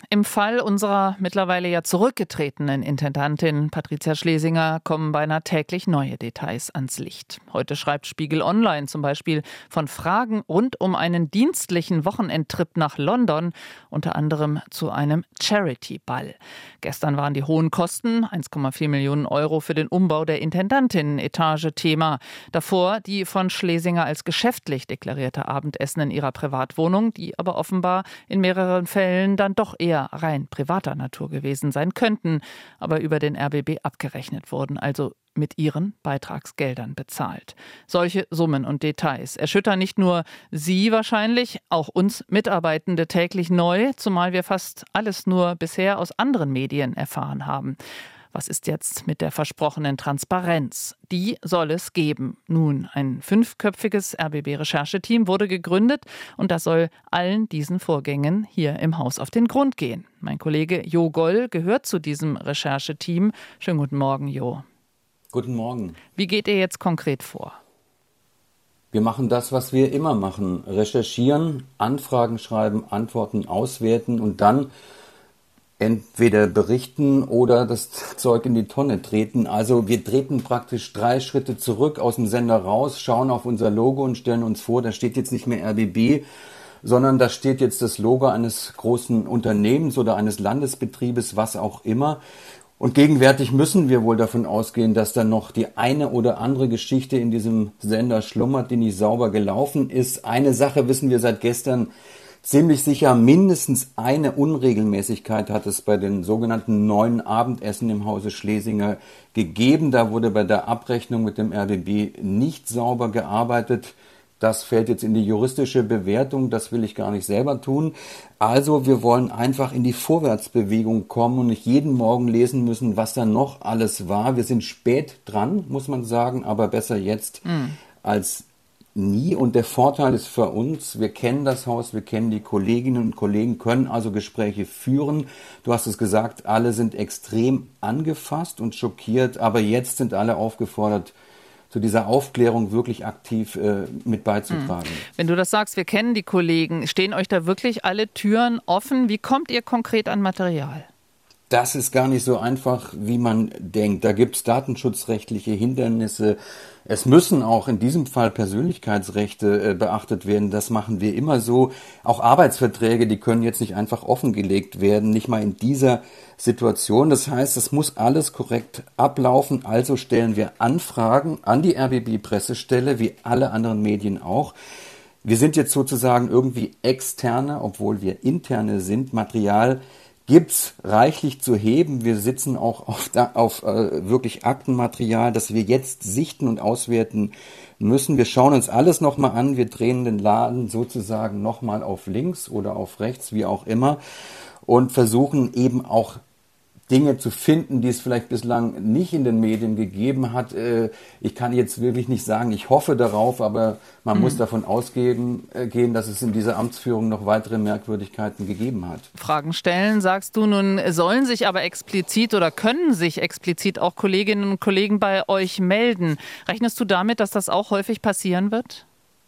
Im Fall unserer mittlerweile ja zurückgetretenen Intendantin Patricia Schlesinger kommen beinahe täglich neue Details ans Licht. Heute schreibt Spiegel Online zum Beispiel von Fragen rund um einen dienstlichen Wochenendtrip nach London, unter anderem zu einem Charity-Ball. Gestern waren die hohen Kosten, 1,4 Millionen Euro für den Umbau der Intendantinnenetage Thema. Davor die von Schlesinger als geschäftlich deklarierte Abendessen in ihrer Privatwohnung, die aber offenbar in mehreren Fällen dann doch eher rein privater Natur gewesen sein könnten, aber über den RBB abgerechnet wurden, also mit ihren Beitragsgeldern bezahlt. Solche Summen und Details erschüttern nicht nur Sie wahrscheinlich, auch uns Mitarbeitende täglich neu, zumal wir fast alles nur bisher aus anderen Medien erfahren haben. Was ist jetzt mit der versprochenen Transparenz? Die soll es geben. Nun, ein 5-köpfiges RBB-Rechercheteam wurde gegründet und das soll allen diesen Vorgängen hier im Haus auf den Grund gehen. Mein Kollege Jo Goll gehört zu diesem Rechercheteam. Schönen guten Morgen, Jo. Guten Morgen. Wie geht ihr jetzt konkret vor? Wir machen das, was wir immer machen. Recherchieren, Anfragen schreiben, Antworten auswerten und dann entweder berichten oder das Zeug in die Tonne treten. Also wir treten praktisch 3 Schritte zurück aus dem Sender raus, schauen auf unser Logo und stellen uns vor, da steht jetzt nicht mehr RBB, sondern da steht jetzt das Logo eines großen Unternehmens oder eines Landesbetriebes, was auch immer. Und gegenwärtig müssen wir wohl davon ausgehen, dass da noch die eine oder andere Geschichte in diesem Sender schlummert, die nicht sauber gelaufen ist. Eine Sache wissen wir seit gestern ziemlich sicher, mindestens eine Unregelmäßigkeit hat es bei den sogenannten neuen Abendessen im Hause Schlesinger gegeben. Da wurde bei der Abrechnung mit dem RBB nicht sauber gearbeitet. Das fällt jetzt in die juristische Bewertung, das will ich gar nicht selber tun. Also wir wollen einfach in die Vorwärtsbewegung kommen und nicht jeden Morgen lesen müssen, was da noch alles war. Wir sind spät dran, muss man sagen, aber besser jetzt als nie. Und der Vorteil ist für uns, wir kennen das Haus, wir kennen die Kolleginnen und Kollegen, können also Gespräche führen. Du hast es gesagt, alle sind extrem angefasst und schockiert, aber jetzt sind alle aufgefordert, zu dieser Aufklärung wirklich aktiv mit beizutragen. Wenn du das sagst, wir kennen die Kollegen, stehen euch da wirklich alle Türen offen? Wie kommt ihr konkret an Material? Das ist gar nicht so einfach, wie man denkt. Da gibt es datenschutzrechtliche Hindernisse. Es müssen auch in diesem Fall Persönlichkeitsrechte beachtet werden. Das machen wir immer so. Auch Arbeitsverträge, die können jetzt nicht einfach offengelegt werden, nicht mal in dieser Situation. Das heißt, es muss alles korrekt ablaufen. Also stellen wir Anfragen an die RBB-Pressestelle, wie alle anderen Medien auch. Wir sind jetzt sozusagen irgendwie Externe, obwohl wir Interne sind. Material gibt's reichlich zu heben. Wir sitzen auch auf wirklich Aktenmaterial, das wir jetzt sichten und auswerten müssen. Wir schauen uns alles nochmal an. Wir drehen den Laden sozusagen nochmal auf links oder auf rechts, wie auch immer, und versuchen eben auch Dinge zu finden, die es vielleicht bislang nicht in den Medien gegeben hat. Ich kann jetzt wirklich nicht sagen, ich hoffe darauf, aber man muss davon ausgehen, dass es in dieser Amtsführung noch weitere Merkwürdigkeiten gegeben hat. Fragen stellen, sagst du, nun sollen sich aber explizit oder können sich explizit auch Kolleginnen und Kollegen bei euch melden. Rechnest du damit, dass das auch häufig passieren wird?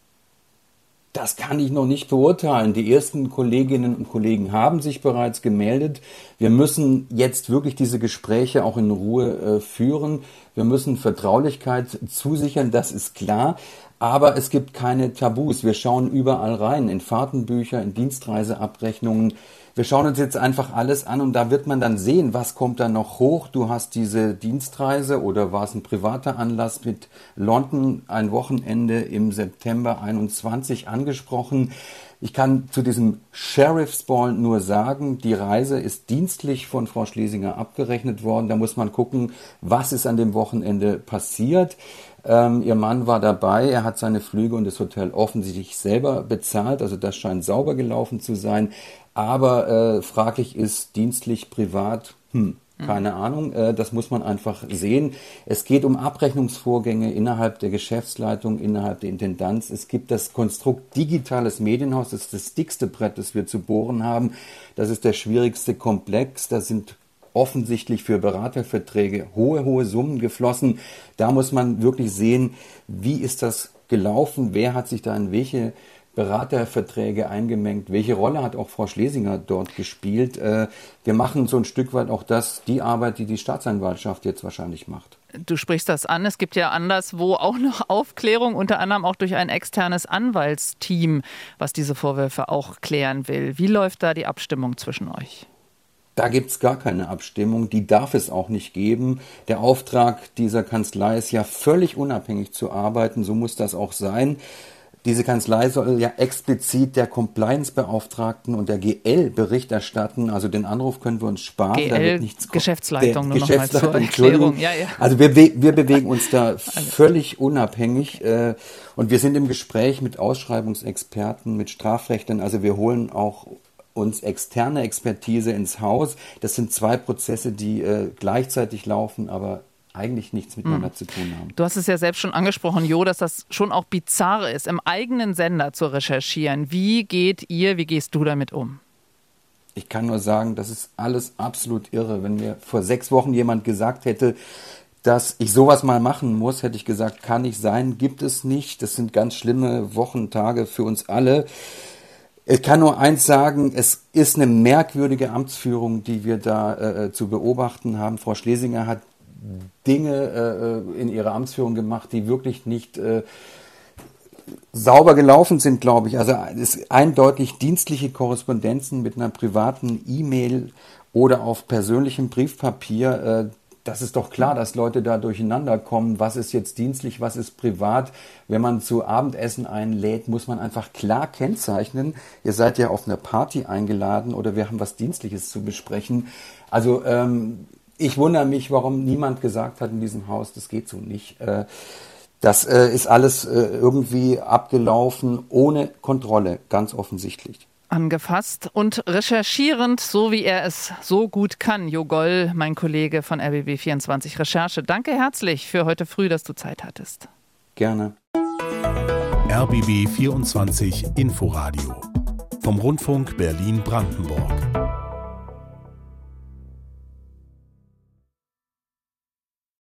Das kann ich noch nicht beurteilen. Die ersten Kolleginnen und Kollegen haben sich bereits gemeldet. Wir müssen jetzt wirklich diese Gespräche auch in Ruhe führen. Wir müssen Vertraulichkeit zusichern, das ist klar. Aber es gibt keine Tabus. Wir schauen überall rein, in Fahrtenbücher, in Dienstreiseabrechnungen. Wir schauen uns jetzt einfach alles an und da wird man dann sehen, was kommt da noch hoch. Du hast diese Dienstreise oder war es ein privater Anlass mit London, ein Wochenende im September 21 angesprochen. Ich kann zu diesem Sheriff's Ball nur sagen, die Reise ist dienstlich von Frau Schlesinger abgerechnet worden. Da muss man gucken, was ist an dem Wochenende passiert. Ihr Mann war dabei, er hat seine Flüge und das Hotel offensichtlich selber bezahlt, also das scheint sauber gelaufen zu sein. Aber fraglich ist dienstlich, privat, keine Ahnung, das muss man einfach sehen. Es geht um Abrechnungsvorgänge innerhalb der Geschäftsleitung, innerhalb der Intendanz. Es gibt das Konstrukt digitales Medienhaus, das ist das dickste Brett, das wir zu bohren haben. Das ist der schwierigste Komplex, da sind offensichtlich für Beraterverträge hohe Summen geflossen. Da muss man wirklich sehen, wie ist das gelaufen, wer hat sich da in welche Beraterverträge eingemengt? Welche Rolle hat auch Frau Schlesinger dort gespielt? Wir machen so ein Stück weit auch die Arbeit, die die Staatsanwaltschaft jetzt wahrscheinlich macht. Du sprichst das an. Es gibt ja anderswo auch noch Aufklärung, unter anderem auch durch ein externes Anwaltsteam, was diese Vorwürfe auch klären will. Wie läuft da die Abstimmung zwischen euch? Da gibt's gar keine Abstimmung, die darf es auch nicht geben. Der Auftrag dieser Kanzlei ist ja völlig unabhängig zu arbeiten, so muss das auch sein. Diese Kanzlei soll ja explizit der Compliance-Beauftragten und der GL Bericht erstatten. Also den Anruf können wir uns sparen. GL, da wird nichts Geschäftsleitung, nur nochmal zur Erklärung. Ja. Also wir bewegen uns da völlig unabhängig. Und wir sind im Gespräch mit Ausschreibungsexperten, mit Strafrechtlern. Also wir holen auch uns externe Expertise ins Haus. Das sind 2 Prozesse, die gleichzeitig laufen, aber eigentlich nichts miteinander zu tun haben. Du hast es ja selbst schon angesprochen, Jo, dass das schon auch bizarr ist, im eigenen Sender zu recherchieren. Wie gehst du damit um? Ich kann nur sagen, das ist alles absolut irre. Wenn mir vor 6 Wochen jemand gesagt hätte, dass ich sowas mal machen muss, hätte ich gesagt, kann nicht sein, gibt es nicht. Das sind ganz schlimme Wochen, Tage für uns alle. Ich kann nur eins sagen, es ist eine merkwürdige Amtsführung, die wir da zu beobachten haben. Frau Schlesinger hat Dinge in ihrer Amtsführung gemacht, die wirklich nicht sauber gelaufen sind, glaube ich. Also es ist eindeutig dienstliche Korrespondenzen mit einer privaten E-Mail oder auf persönlichem Briefpapier. Das ist doch klar, dass Leute da durcheinander kommen. Was ist jetzt dienstlich, was ist privat? Wenn man zu Abendessen einlädt, muss man einfach klar kennzeichnen. Ihr seid ja auf eine Party eingeladen oder wir haben was Dienstliches zu besprechen. Also ich wundere mich, warum niemand gesagt hat in diesem Haus, das geht so nicht. Das ist alles irgendwie abgelaufen, ohne Kontrolle, ganz offensichtlich. Angefasst und recherchierend, so wie er es so gut kann. Jo Goll, mein Kollege von RBB24 Recherche. Danke herzlich für heute früh, dass du Zeit hattest. Gerne. RBB24 Inforadio vom Rundfunk Berlin-Brandenburg.